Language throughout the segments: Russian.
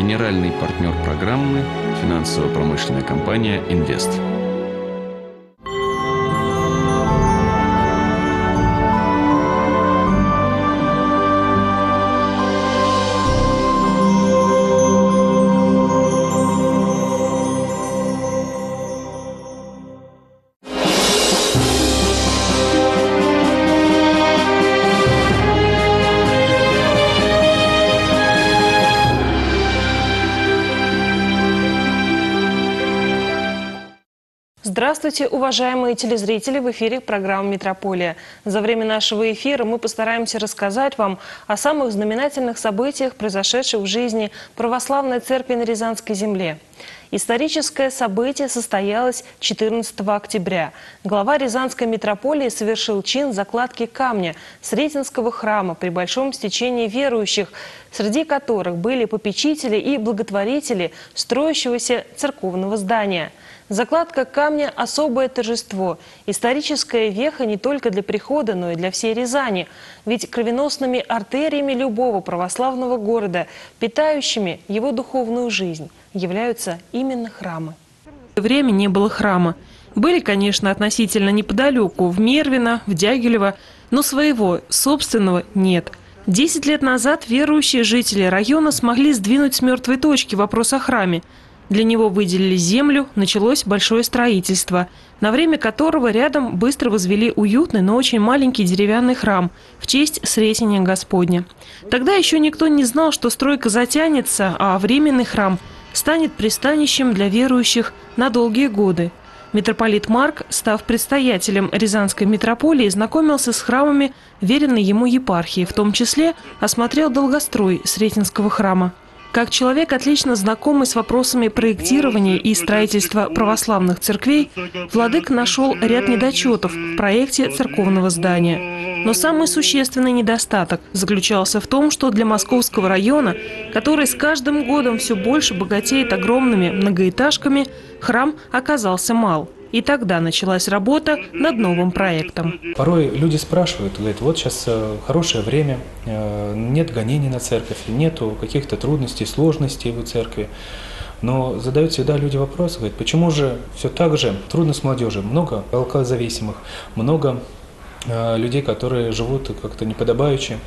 Генеральный партнер программы – финансово-промышленная компания «Инвест». Здравствуйте, уважаемые телезрители! В эфире программа «Метрополия». За время нашего эфира мы постараемся рассказать вам о самых знаменательных событиях, произошедших в жизни Православной Церкви на Рязанской земле. Историческое событие состоялось 14 октября. Глава Рязанской митрополии совершил чин закладки камня Сретенского храма при большом стечении верующих, среди которых были попечители и благотворители строящегося церковного здания. Закладка камня – особое торжество, историческая веха не только для прихода, но и для всей Рязани. Ведь кровеносными артериями любого православного города, питающими его духовную жизнь, являются именно храмы. В то время не было храма. Были, конечно, относительно неподалеку, в Мервино, в Дягилево, но своего, собственного нет. 10 лет назад верующие жители района смогли сдвинуть с мертвой точки вопрос о храме. Для него выделили землю, началось большое строительство, на время которого рядом быстро возвели уютный, но очень маленький деревянный храм в честь Сретения Господня. Тогда еще никто не знал, что стройка затянется, а временный храм станет пристанищем для верующих на долгие годы. Митрополит Марк, став предстоятелем Рязанской митрополии, знакомился с храмами веренной ему епархии, в том числе осмотрел долгострой Сретенского храма. Как человек, отлично знакомый с вопросами проектирования и строительства православных церквей, владыка нашел ряд недочетов в проекте церковного здания. Но самый существенный недостаток заключался в том, что для Московского района, который с каждым годом все больше богатеет огромными многоэтажками, храм оказался мал. И тогда началась работа над новым проектом. Порой люди спрашивают, говорят, вот сейчас хорошее время, нет гонений на церковь, нету каких-то трудностей, сложностей в церкви. Но задают всегда люди вопрос, говорят, почему же все так же трудно с молодежью? Много алкозависимых, много людей, которые живут как-то неподобающе.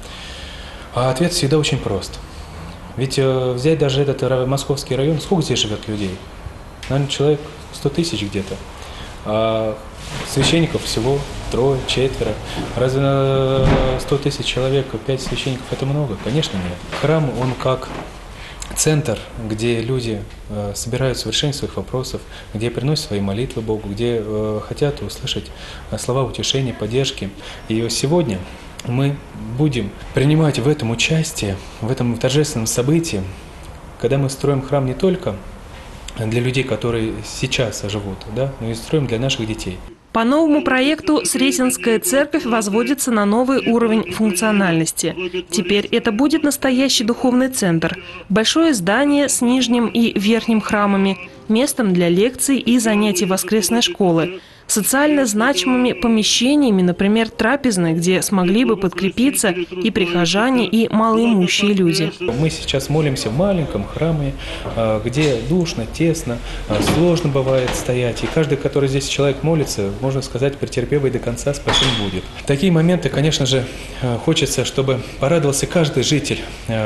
А ответ всегда очень прост. Ведь взять даже этот московский район, сколько здесь живет людей? Наверное, человек 100 тысяч где-то. А священников всего 3-4. Разве на 100 тысяч человек 5 священников это много? Конечно, нет. Храм, он как центр, где люди собираются в решении своих вопросов, где приносят свои молитвы Богу, где хотят услышать слова утешения, поддержки. И сегодня мы будем принимать в этом участие, в этом торжественном событии, когда мы строим храм не только для людей, которые сейчас живут, да, но и строим для наших детей. По новому проекту Сретенская церковь возводится на новый уровень функциональности. Теперь это будет настоящий духовный центр. Большое здание с нижним и верхним храмами, местом для лекций и занятий воскресной школы, социально значимыми помещениями, например, трапезной, где смогли бы подкрепиться и прихожане, и малоимущие люди. Мы сейчас молимся в маленьком храме, где душно, тесно, сложно бывает стоять. И каждый, который здесь человек молится, можно сказать, претерпевый до конца, спасен будет. В такие моменты, конечно же, хочется, чтобы порадовался каждый житель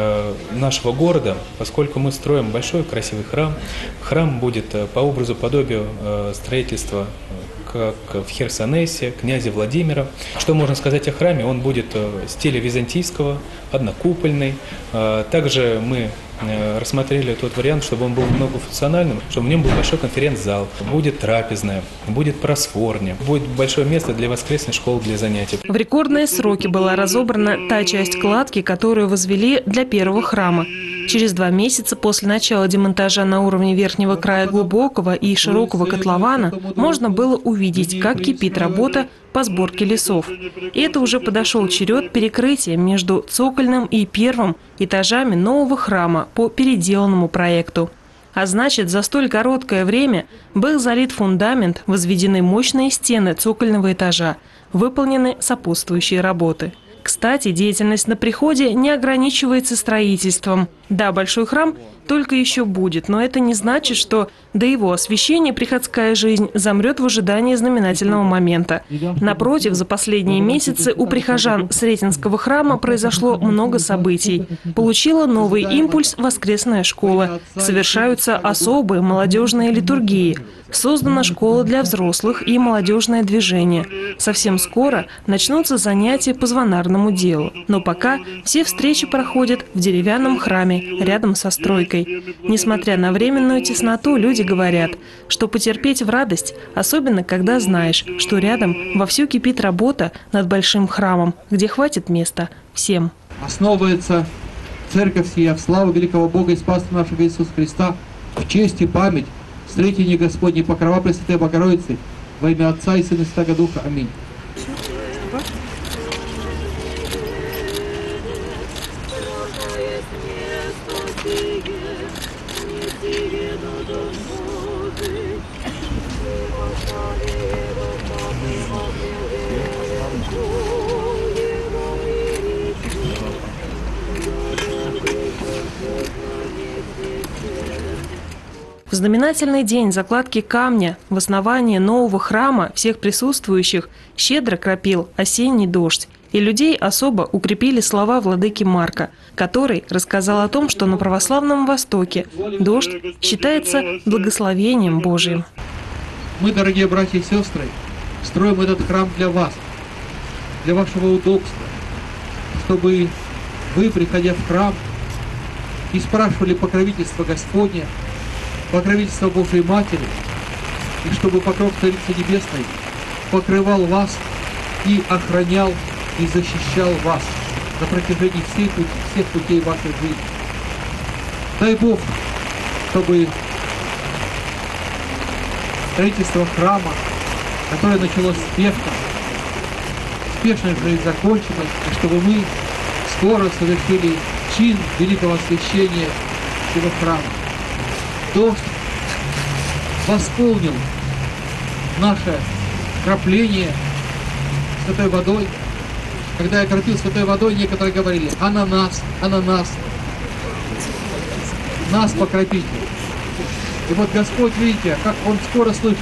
нашего города, поскольку мы строим большой красивый храм. Храм будет по образу, подобию строительства как в Херсонесе, князя Владимира. Что можно сказать о храме? Он будет стиля византийского, однокупольный. Также мы рассмотрели тот вариант, чтобы он был многофункциональным, чтобы в нем был большой конференц-зал, будет трапезная, будет просфорня, будет большое место для воскресной школы, для занятий. В рекордные сроки была разобрана та часть кладки, которую возвели для первого храма. Через 2 месяца после начала демонтажа на уровне верхнего края глубокого и широкого котлована можно было увидеть, как кипит работа по сборке лесов. И это уже подошел черед перекрытия между цокольным и первым этажами нового храма по переделанному проекту. А значит, за столь короткое время был залит фундамент, возведены мощные стены цокольного этажа, выполнены сопутствующие работы. Кстати, деятельность на приходе не ограничивается строительством. Да, большой храм только еще будет, но это не значит, что до его освящения приходская жизнь замрет в ожидании знаменательного момента. Напротив, за последние месяцы у прихожан Сретенского храма произошло много событий. Получила новый импульс воскресная школа. Совершаются особые молодежные литургии. Создана школа для взрослых и молодежное движение. Совсем скоро начнутся занятия по звонарному делу. Но пока все встречи проходят в деревянном храме, рядом со стройкой. Несмотря на временную тесноту, люди говорят, что потерпеть в радость, особенно когда знаешь, что рядом вовсю кипит работа над большим храмом, где хватит места всем. Основывается церковь сия в славу великого Бога и Спаса нашего Иисуса Христа, в честь и память встретения Господней покрова Пресвятой Богородицы, во имя Отца и Сына и Святаго Духа. Аминь. В знаменательный день закладки камня в основании нового храма всех присутствующих щедро кропил осенний дождь. И людей особо укрепили слова владыки Марка, который рассказал о том, что на православном Востоке дождь считается благословением Божьим. Мы, дорогие братья и сестры, строим этот храм для вас, для вашего удобства, чтобы вы, приходя в храм, и спрашивали покровительство Господня, покровительство Божьей Матери, и чтобы покров Царицы Небесной покрывал вас и охранял и защищал вас на протяжении всех путей вашей жизни. Дай Бог, чтобы строительство храма, которое началось спешно же и закончилось, и чтобы мы скоро совершили чин великого освящения всего храма. Дождь восполнил наше крапление святой водой. Когда я кропил святой водой, некоторые говорили: а на нас, нас покропите. И вот Господь, видите, как Он скоро слышит.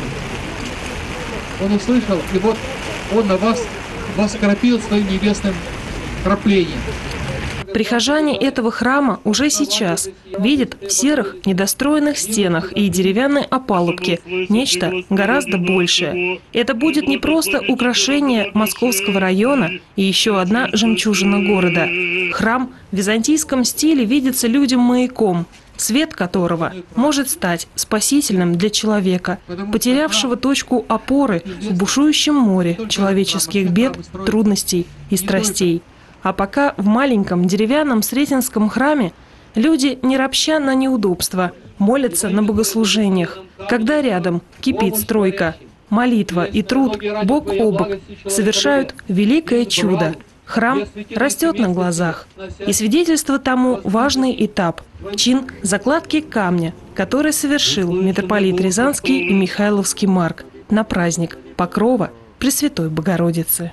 Он услышал, и вот Он на вас воскропил своим небесным краплением. Прихожане этого храма уже сейчас видят в серых недостроенных стенах и деревянной опалубке нечто гораздо большее. Это будет не просто украшение Московского района и еще одна жемчужина города. Храм в византийском стиле видится людям маяком, свет которого может стать спасительным для человека, потерявшего точку опоры в бушующем море человеческих бед, трудностей и страстей. А пока в маленьком деревянном Сретенском храме люди, не ропща на неудобства, молятся на богослужениях, когда рядом кипит стройка, молитва и труд бок о бок совершают великое чудо. Храм растет на глазах. И свидетельство тому важный этап – чин закладки камня, который совершил митрополит Рязанский и Михайловский Марк на праздник Покрова Пресвятой Богородицы.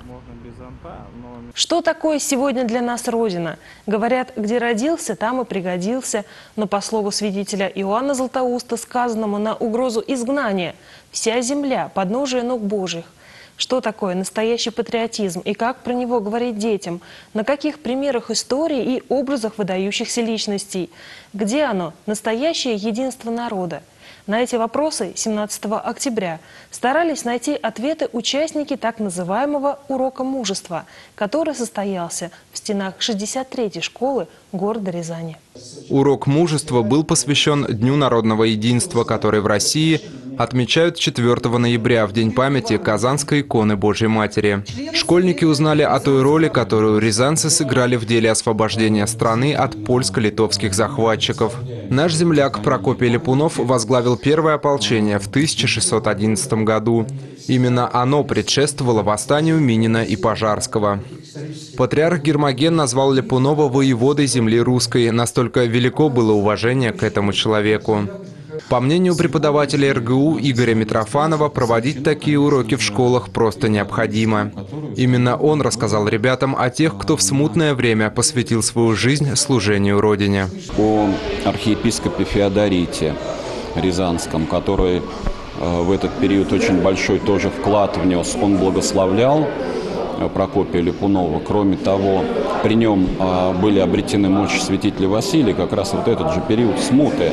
Что такое сегодня для нас Родина? Говорят, где родился, там и пригодился. Но по слову свидетеля Иоанна Златоуста, сказанному на угрозу изгнания, вся земля – подножие ног Божьих. Что такое настоящий патриотизм и как про него говорить детям? На каких примерах истории и образах выдающихся личностей? Где оно, настоящее единство народа? На эти вопросы 17 октября старались найти ответы участники так называемого «Урока мужества», который состоялся в стенах 63-й школы города Рязани. Урок мужества был посвящен Дню народного единства, который в России отмечают 4 ноября, в День памяти Казанской иконы Божьей Матери. Школьники узнали о той роли, которую рязанцы сыграли в деле освобождения страны от польско-литовских захватчиков. Наш земляк Прокопий Липунов возглавил первое ополчение в 1611 году. Именно оно предшествовало восстанию Минина и Пожарского. Патриарх Гермоген назвал Липунова воеводой земли русской. Настолько велико было уважение к этому человеку. По мнению преподавателя РГУ Игоря Митрофанова, проводить такие уроки в школах просто необходимо. Именно он рассказал ребятам о тех, кто в смутное время посвятил свою жизнь служению Родине. О архиепископе Феодорите Рязанском, который в этот период очень большой тоже вклад внес. Он благословлял Прокопия Липунова. Кроме того, при нем были обретены мощи святителя Василия, как раз вот этот же период смуты.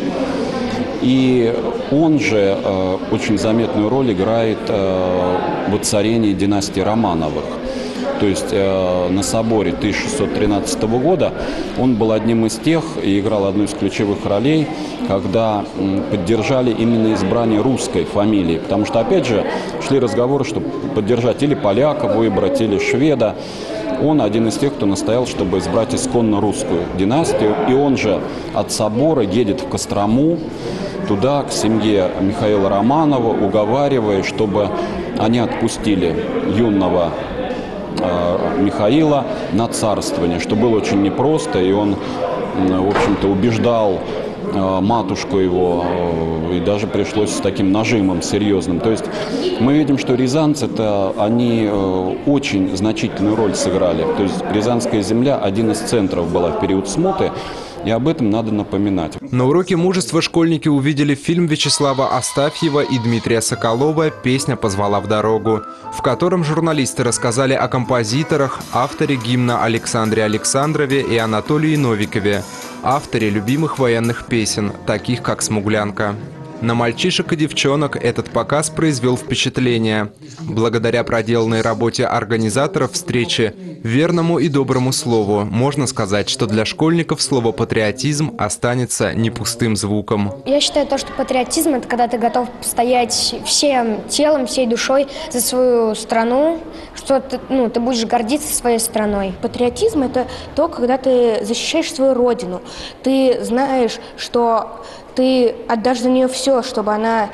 И он же очень заметную роль играет в воцарении династии Романовых. То есть на соборе 1613 года он был одним из тех и играл одну из ключевых ролей, когда поддержали именно избрание русской фамилии. Потому что, опять же, шли разговоры, что поддержать или поляка выбрать, или шведа. Он один из тех, кто настоял, чтобы избрать исконно русскую династию. И он же от собора едет в Кострому, туда, к семье Михаила Романова, уговаривая, чтобы они отпустили юного Михаила на царствование, что было очень непросто, и он, в общем-то, убеждал матушку его, и даже пришлось с таким нажимом серьезным. То есть мы видим, что рязанцы-то, они очень значительную роль сыграли. То есть Рязанская земля один из центров была в период смуты, и об этом надо напоминать. На уроке мужества школьники увидели фильм Вячеслава Астафьева и Дмитрия Соколова «Песня позвала в дорогу», в котором журналисты рассказали о композиторах, авторе гимна Александре Александрове и Анатолии Новикове, авторе любимых военных песен, таких как «Смуглянка». На мальчишек и девчонок этот показ произвел впечатление. Благодаря проделанной работе организаторов встречи, верному и доброму слову, можно сказать, что для школьников слово «патриотизм» останется не пустым звуком. Я считаю, что патриотизм – это когда ты готов стоять всем телом, всей душой за свою страну, что ты будешь гордиться своей страной. Патриотизм – это то, когда ты защищаешь свою родину. Ты знаешь, что ты отдашь за нее все, чтобы она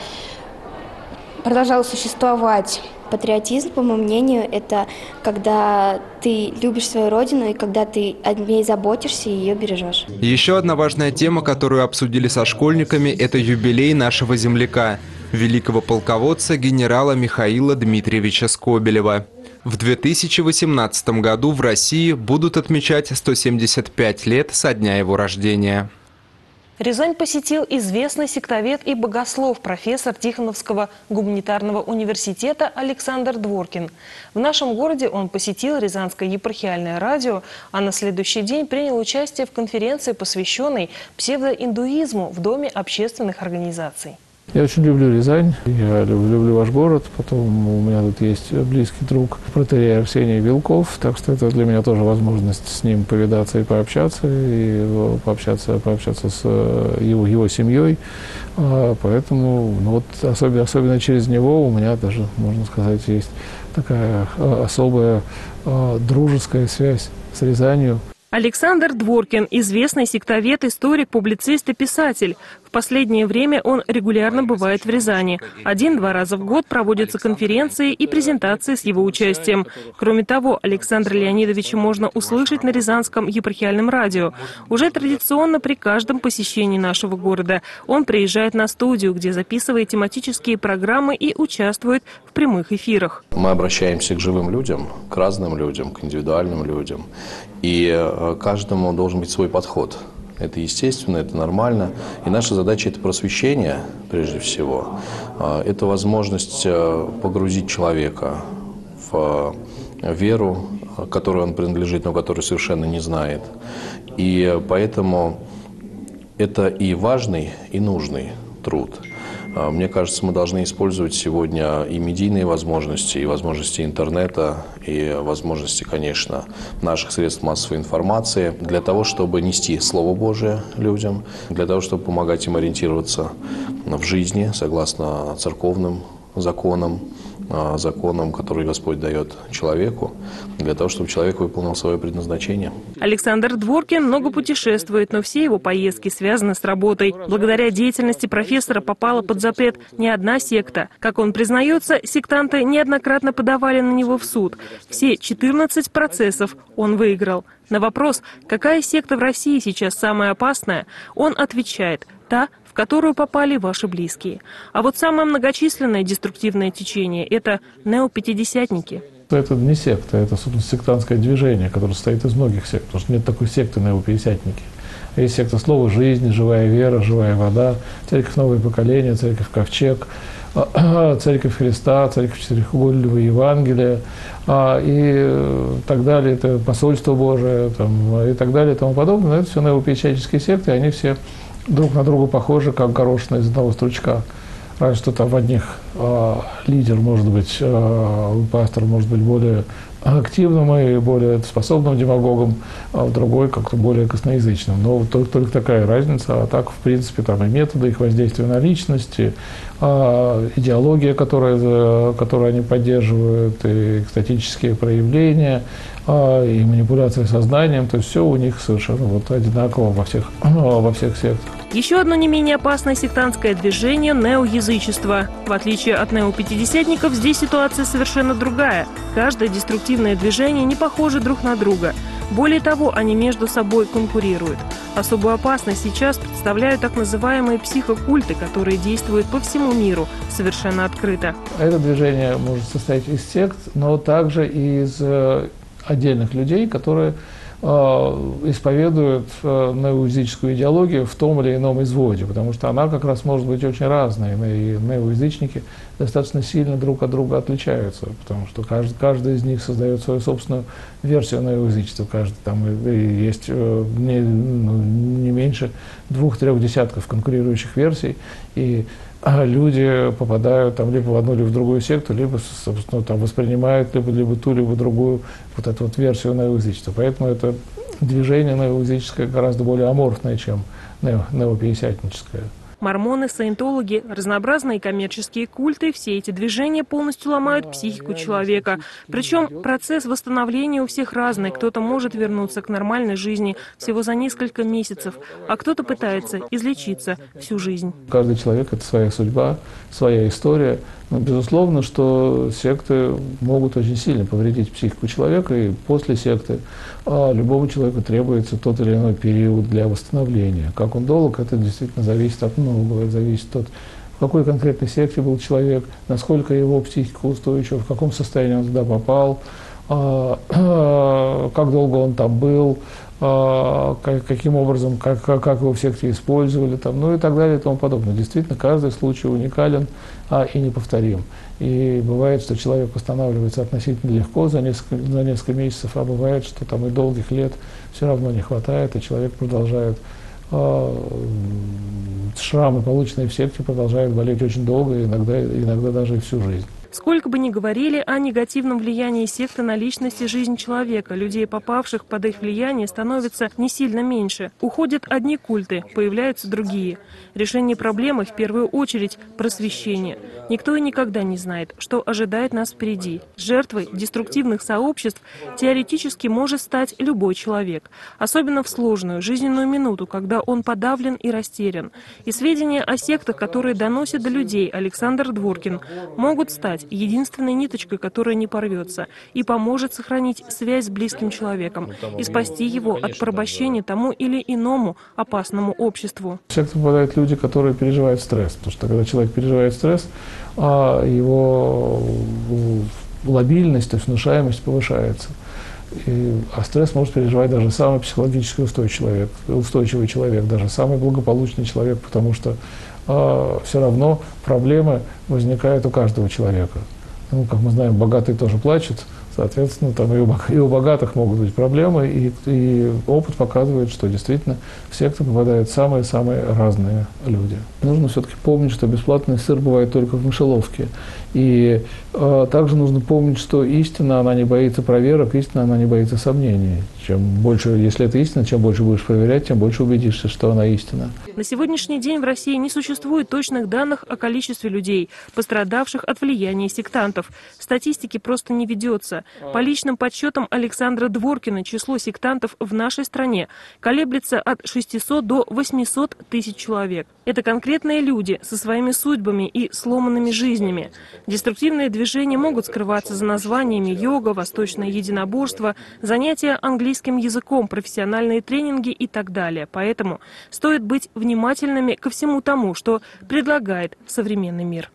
продолжала существовать. Патриотизм, по моему мнению, это когда ты любишь свою родину и когда ты о ней заботишься и ее бережешь. Еще одна важная тема, которую обсудили со школьниками, это юбилей нашего земляка, великого полководца генерала Михаила Дмитриевича Скобелева. В 2018 году в России будут отмечать 175 лет со дня его рождения. Рязань посетил известный сектовед и богослов, профессор Тихоновского гуманитарного университета Александр Дворкин. В нашем городе он посетил Рязанское епархиальное радио, а на следующий день принял участие в конференции, посвященной псевдоиндуизму в Доме общественных организаций. Я очень люблю Рязань, я люблю ваш город, потом у меня тут есть близкий друг, протоиерей Арсений Вилков, так что это для меня тоже возможность с ним повидаться и пообщаться с его семьей, поэтому особенно через него у меня даже, можно сказать, есть такая особая дружеская связь с Рязанью. Александр Дворкин – известный сектовед, историк, публицист и писатель. В последнее время он регулярно бывает в Рязани. 1-2 раза в год проводятся конференции и презентации с его участием. Кроме того, Александра Леонидовича можно услышать на Рязанском епархиальном радио. Уже традиционно при каждом посещении нашего города он приезжает на студию, где записывает тематические программы и участвует в прямых эфирах. Мы обращаемся к живым людям, к разным людям, к индивидуальным людям. И каждому должен быть свой подход. Это естественно, это нормально. И наша задача – это просвещение, прежде всего. Это возможность погрузить человека в веру, которой он принадлежит, но которую совершенно не знает. И поэтому это и важный, и нужный труд. Мне кажется, мы должны использовать сегодня и медийные возможности, и возможности интернета, и возможности, конечно, наших средств массовой информации для того, чтобы нести Слово Божие людям, для того, чтобы помогать им ориентироваться в жизни согласно церковным законам, который Господь дает человеку, для того, чтобы человек выполнил свое предназначение. Александр Дворкин много путешествует, но все его поездки связаны с работой. Благодаря деятельности профессора попала под запрет не одна секта. Как он признается, сектанты неоднократно подавали на него в суд. Все 14 процессов он выиграл. На вопрос, какая секта в России сейчас самая опасная, он отвечает – та, в которую попали ваши близкие. А вот самое многочисленное деструктивное течение – это неопятидесятники. Это не секта, это, собственно, сектантское движение, которое состоит из многих сект, потому что нет такой секты неопятидесятники. Есть секта слова жизни, живая вера, живая вода, церковь новое поколение, церковь Ковчег, церковь Христа, церковь Четырехугольного Евангелия и так далее, это посольство Божие и так далее и тому подобное. Но это все неопятидесятнические секты, они все друг на друга похожи, как горошина из одного стручка. Разве что там в одних лидер может быть, пастор может быть более активным и более способным демагогом, а в другой как-то более косноязычным. Но только такая разница. А так, в принципе, там и методы их воздействия на личности, идеология, которую они поддерживают, и экстатические проявления, и манипуляция сознанием. То есть все у них совершенно вот одинаково во всех сектах. Еще одно не менее опасное сектантское движение – неоязычество. В отличие от неопятидесятников, здесь ситуация совершенно другая. Каждое деструктивное движение не похоже друг на друга. Более того, они между собой конкурируют. Особую опасность сейчас представляют так называемые психокульты, которые действуют по всему миру совершенно открыто. Это движение может состоять из сект, но также и из отдельных людей, которые исповедуют неоязыческую идеологию в том или ином изводе, потому что она как раз может быть очень разной, и неоязычники достаточно сильно друг от друга отличаются, потому что каждый из них создает свою собственную версию неоязычества, там есть не меньше 2-3 десятков конкурирующих версий, и люди попадают либо в одну, либо в другую секту, либо, собственно, воспринимают либо ту, либо другую вот эту вот версию неоязычества. Поэтому это движение неоязыческое гораздо более аморфное, чем неопятидесятническое. Мормоны, саентологи, разнообразные коммерческие культы – все эти движения полностью ломают психику человека. Причем процесс восстановления у всех разный. Кто-то может вернуться к нормальной жизни всего за несколько месяцев, а кто-то пытается излечиться всю жизнь. Каждый человек – это своя судьба, своя история. Но безусловно, что секты могут очень сильно повредить психику человека, и после секты любому человеку требуется тот или иной период для восстановления. Как он долг, это действительно зависит от многого, зависит от в какой конкретной секте был человек, насколько его психика устойчива, в каком состоянии он туда попал, как долго он там был, каким образом, как его в секте использовали, и так далее и тому подобное. Действительно, каждый случай уникален и неповторим. И бывает, что человек восстанавливается относительно легко за несколько месяцев, а бывает, что и долгих лет все равно не хватает, и человек продолжает, шрамы, полученные в секте, продолжают болеть очень долго, иногда даже и всю жизнь. Сколько бы ни говорили о негативном влиянии секты на личность и жизнь человека, людей, попавших под их влияние, становится не сильно меньше. Уходят одни культы, появляются другие. Решение проблемы в первую очередь просвещение. Никто и никогда не знает, что ожидает нас впереди. Жертвой деструктивных сообществ теоретически может стать любой человек. Особенно в сложную жизненную минуту, когда он подавлен и растерян. И сведения о сектах, которые доносят до людей Александр Дворкин, могут стать единственной ниточкой, которая не порвется, и поможет сохранить связь с близким человеком и спасти его от порабощения тому или иному опасному обществу. В секту попадают люди, которые переживают стресс, потому что когда человек переживает стресс, его лобильность, то есть внушаемость повышается. А стресс может переживать даже самый психологически устойчивый человек, даже самый благополучный человек, потому что все равно проблемы возникают у каждого человека. Как мы знаем, богатые тоже плачут, соответственно, и у богатых могут быть проблемы, и опыт показывает, что действительно в секту попадают самые-самые разные люди. Нужно все-таки помнить, что бесплатный сыр бывает только в мышеловке. И также нужно помнить, что истина, она не боится проверок, истина, она не боится сомнений. Чем больше, если это истина, чем больше будешь проверять, тем больше убедишься, что она истина. На сегодняшний день в России не существует точных данных о количестве людей, пострадавших от влияния сектантов. Статистики просто не ведется. года. По личным подсчетам Александра Дворкина, число сектантов в нашей стране колеблется от 600 до 800 тысяч человек. Это конкретные люди со своими судьбами и сломанными жизнями. Деструктивные движения могут скрываться за названиями йога, восточное единоборство, занятия английским языком, профессиональные тренинги и так далее. Поэтому стоит быть внимательными ко всему тому, что предлагает современный мир.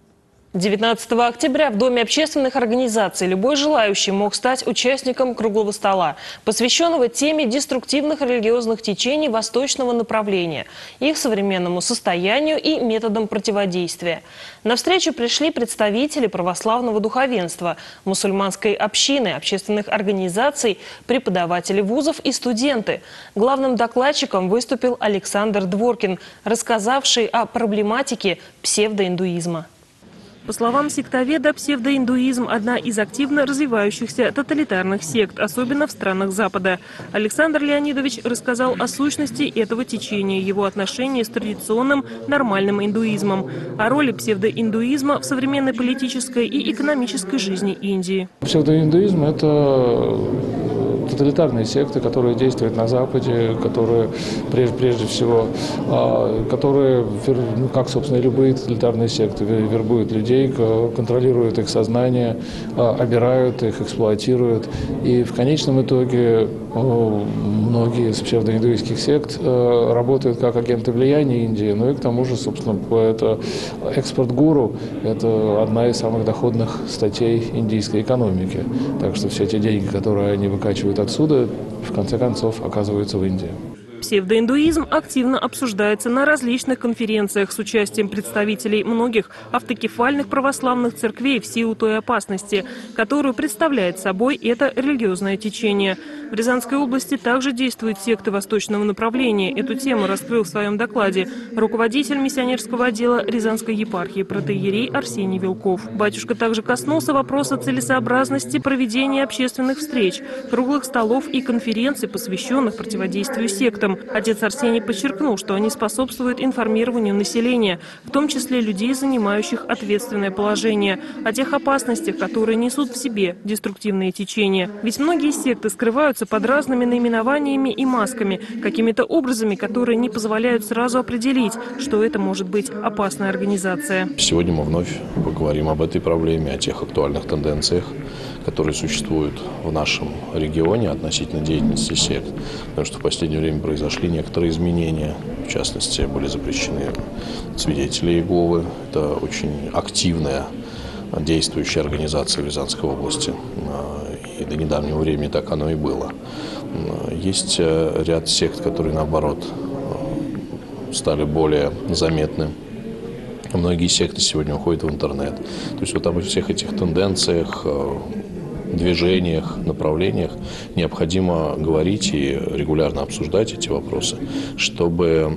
19 октября в Доме общественных организаций любой желающий мог стать участником круглого стола, посвященного теме деструктивных религиозных течений восточного направления, их современному состоянию и методам противодействия. На встречу пришли представители православного духовенства, мусульманской общины, общественных организаций, преподаватели вузов и студенты. Главным докладчиком выступил Александр Дворкин, рассказавший о проблематике псевдоиндуизма. По словам сектоведа, псевдоиндуизм – одна из активно развивающихся тоталитарных сект, особенно в странах Запада. Александр Леонидович рассказал о сущности этого течения, его отношении с традиционным нормальным индуизмом, о роли псевдоиндуизма в современной политической и экономической жизни Индии. Псевдоиндуизм – это тоталитарные секты, которые действуют на Западе, которые прежде всего, которые, как, собственно, и любые тоталитарные секты, вербуют людей, контролируют их сознание, обирают их, эксплуатируют. И в конечном итоге многие из псевдоиндуистских сект работают как агенты влияния Индии, ну и к тому же, собственно, это экспорт-гуру, это одна из самых доходных статей индийской экономики. Так что все те деньги, которые они выкачивают отсюда, в конце концов оказываются в Индии. Псевдоиндуизм активно обсуждается на различных конференциях с участием представителей многих автокефальных православных церквей в силу той опасности, которую представляет собой это религиозное течение. В Рязанской области также действуют секты восточного направления. Эту тему раскрыл в своем докладе руководитель миссионерского отдела Рязанской епархии протоиерей Арсений Вилков. Батюшка также коснулся вопроса целесообразности проведения общественных встреч, круглых столов и конференций, посвященных противодействию сектам. Отец Арсений подчеркнул, что они способствуют информированию населения, в том числе людей, занимающих ответственное положение, о тех опасностях, которые несут в себе деструктивные течения. Ведь многие секты скрываются под разными наименованиями и масками, какими-то образами, которые не позволяют сразу определить, что это может быть опасная организация. Сегодня мы вновь поговорим об этой проблеме, о тех актуальных тенденциях, которые существуют в нашем регионе относительно деятельности сект. Потому что в последнее время произошли некоторые изменения. В частности, были запрещены свидетели Иеговы. Это очень активная действующая организация в Рязанской области. И до недавнего времени так оно и было. Есть ряд сект, которые, наоборот, стали более заметны. Многие секты сегодня уходят в интернет. То есть вот об всех этих тенденциях, движениях, направлениях необходимо говорить и регулярно обсуждать эти вопросы, чтобы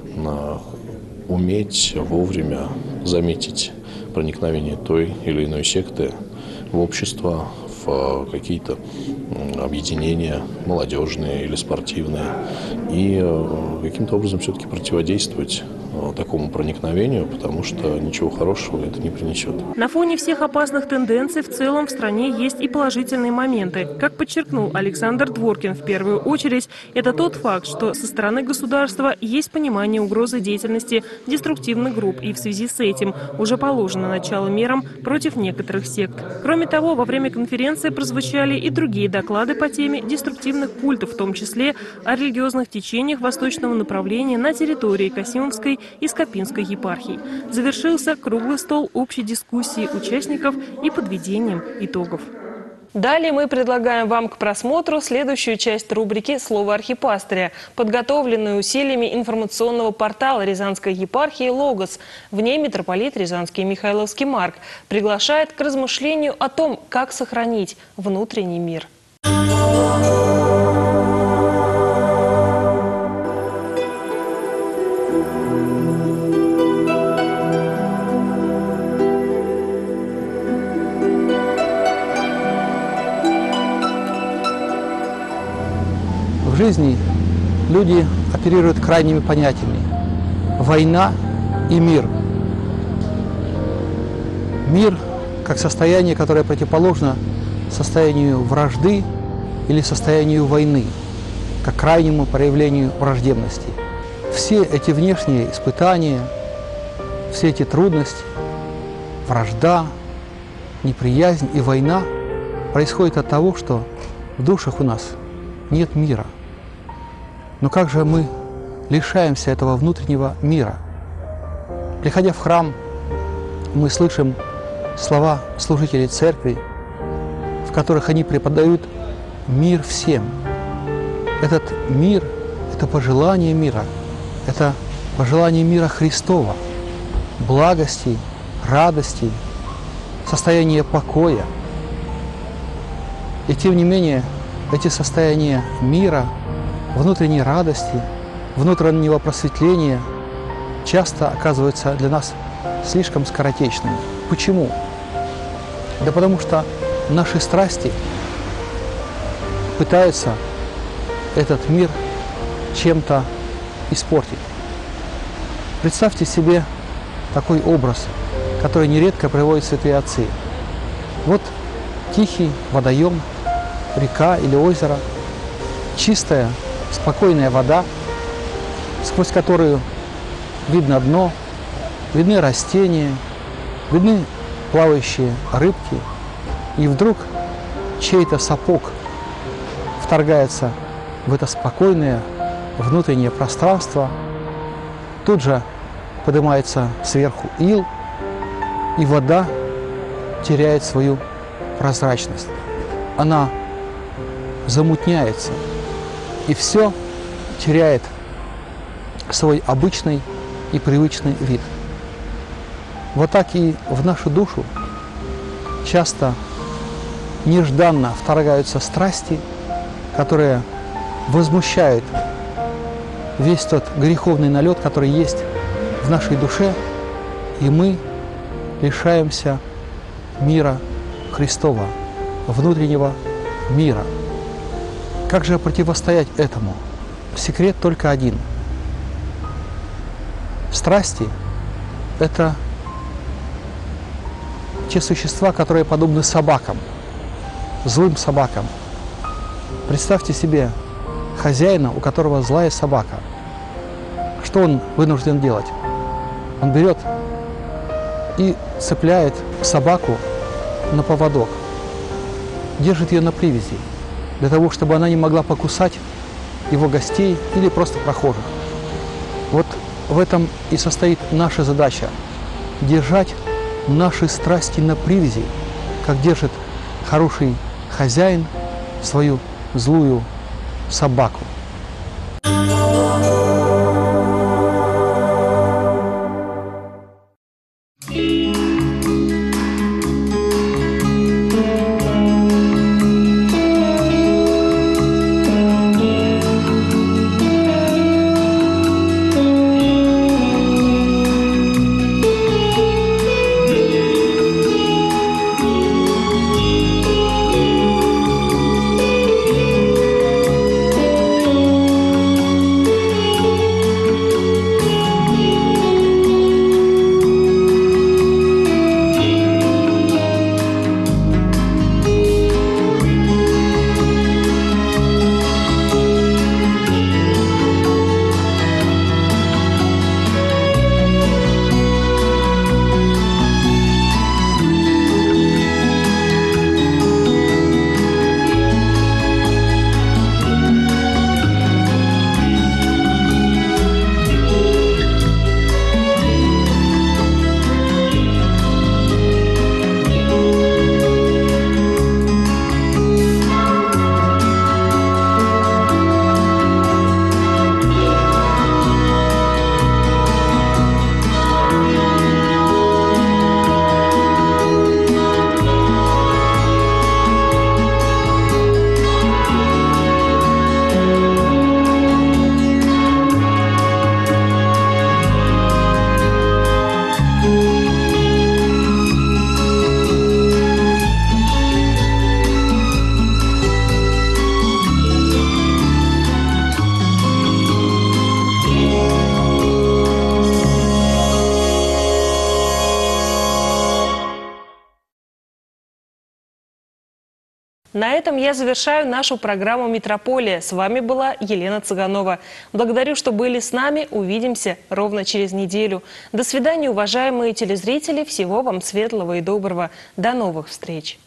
уметь вовремя заметить проникновение той или иной секты в общество, в какие-то объединения молодежные или спортивные, и каким-то образом все-таки противодействовать такому проникновению, потому что ничего хорошего это не принесет. На фоне всех опасных тенденций в целом в стране есть и положительные моменты. Как подчеркнул Александр Дворкин, в первую очередь, это тот факт, что со стороны государства есть понимание угрозы деятельности деструктивных групп, и в связи с этим уже положено начало мерам против некоторых сект. Кроме того, во время конференции прозвучали и другие доклады по теме деструктивных культов, в том числе о религиозных течениях восточного направления на территории Касимовской и Скопинской епархий. Завершился круглый стол общей дискуссии участников и подведением итогов. Далее мы предлагаем вам к просмотру следующую часть рубрики «Слово архипастыря», подготовленную усилиями информационного портала Рязанской епархии «Логос». В ней митрополит Рязанский и Михайловский Марк приглашает к размышлению о том, как сохранить внутренний мир. В жизни люди оперируют крайними понятиями – война и мир. Мир как состояние, которое противоположно состоянию вражды или состоянию войны, как крайнему проявлению враждебности. Все эти внешние испытания, все эти трудности, вражда, неприязнь и война происходят от того, что в душах у нас нет мира. Но как же мы лишаемся этого внутреннего мира? Приходя в храм, мы слышим слова служителей церкви, в которых они преподают мир всем. Этот мир – это пожелание мира, это пожелание мира Христова, благости, радости, состояния покоя. И тем не менее, эти состояния мира, внутренней радости, внутреннего просветления часто оказываются для нас слишком скоротечными. Почему? Да потому что наши страсти пытаются этот мир чем-то испортить. Представьте себе такой образ, который нередко приводят святые отцы. Вот тихий водоем, река или озеро, чистая, спокойная вода, сквозь которую видно дно, видны растения, видны плавающие рыбки, и вдруг чей-то сапог вторгается в это спокойное внутреннее пространство, тут же поднимается сверху ил, и вода теряет свою прозрачность. Она замутняется, и все теряет свой обычный и привычный вид. Вот так и в нашу душу часто нежданно вторгаются страсти, которые возмущают весь тот греховный налет, который есть в нашей душе, и мы лишаемся мира Христова, внутреннего мира. Как же противостоять этому? Секрет только один. Страсти – это те существа, которые подобны собакам, злым собакам. Представьте себе хозяина, у которого злая собака. Что он вынужден делать? Он берет и цепляет собаку на поводок, держит ее на привязи, для того, чтобы она не могла покусать его гостей или просто прохожих. Вот в этом и состоит наша задача – держать наши страсти на привязи, как держит хороший хозяин свою злую собаку. На этом я завершаю нашу программу «Метрополия». С вами была Елена Цыганова. Благодарю, что были с нами. Увидимся ровно через неделю. До свидания, уважаемые телезрители. Всего вам светлого и доброго. До новых встреч.